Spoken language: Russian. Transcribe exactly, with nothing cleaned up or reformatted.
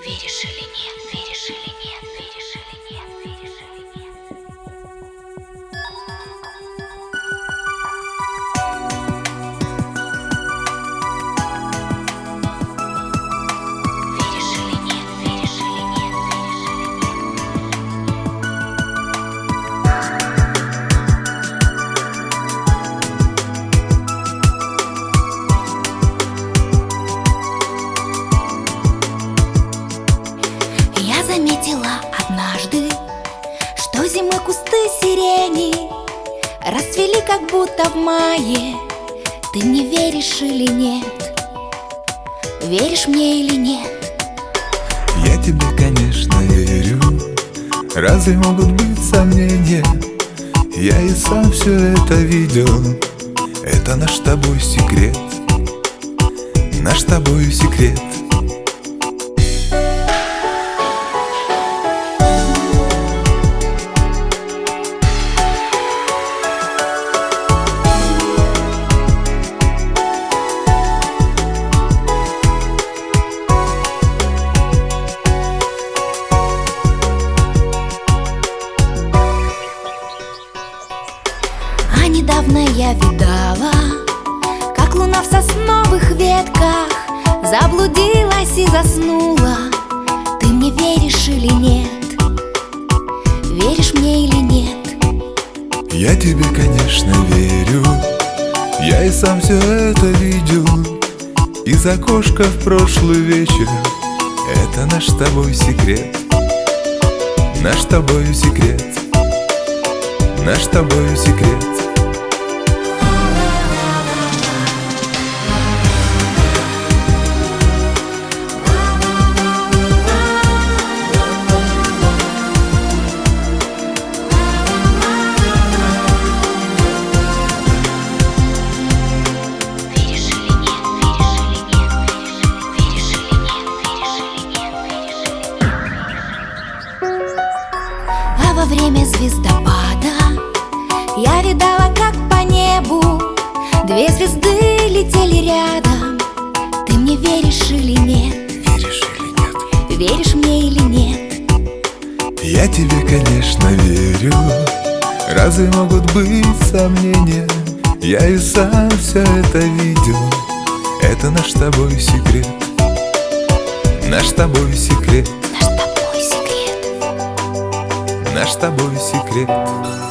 Веришь или нет, веришь или нет, веришь или нет, веришь или нет. Веришь или нет, веришь или нет, веришь или нет. Я заметила однажды, что зимой кусты сирени расцвели как будто в мае. Ты мне веришь или нет? Веришь мне или нет? Я тебе, конечно, верю. Разве могут быть сомнения? Я и сам все это видел. Это наш с тобой секрет. Наш с тобой секрет. А недавно я видала, как луна в сосновых ветках заблудилась и заснула. Ты мне веришь или нет? Веришь мне или нет? Я тебе, конечно, верю. Я и сам все это видел. Из окошка в прошлый вечер. Это наш с тобой секрет. Наш с тобой секрет. Наш с тобой секрет. А во время звездопада я видала, как по небу две звезды летели рядом. Ты мне веришь или нет? Веришь или нет? Веришь мне или нет? Я тебе, конечно, верю. Разве могут быть сомнения? Я и сам все это видел. Это наш с тобой секрет. Наш с тобой секрет. Наш с тобой секрет. Наш с тобой секрет.